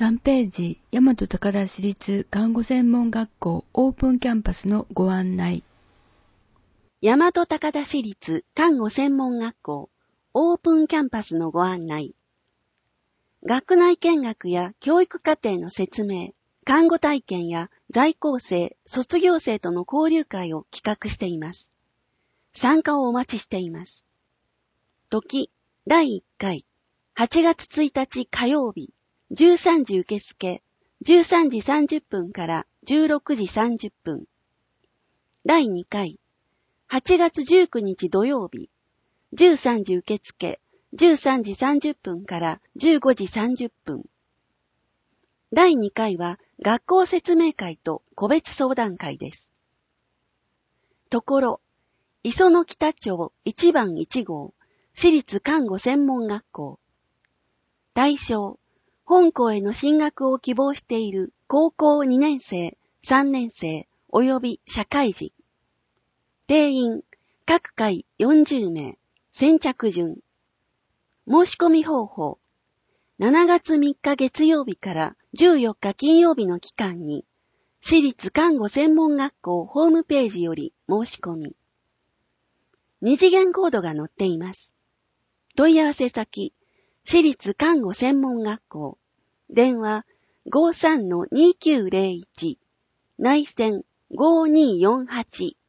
3ページ、大和高田市立看護専門学校オープンキャンパスのご案内。 大和高田市立看護専門学校オープンキャンパスのご案内。学内見学や教育課程の説明、看護体験や在校生、卒業生との交流会を企画しています。参加をお待ちしています。時、第1回、8月1日火曜日、13時受付、13時30分から16時30分。第2回、8月19日土曜日、13時受付、13時30分から15時30分。第2回は学校説明会と個別相談会です。ところ、磯野北町1番1号、私立看護専門学校。対象、本校への進学を希望している高校2年生、3年生及び社会人。定員、各回40名、先着順。申し込み方法。7月3日月曜日から14日金曜日の期間に、私立看護専門学校ホームページより申し込み。二次元コードが載っています。問い合わせ先、私立看護専門学校。電話 53-2901 内線5248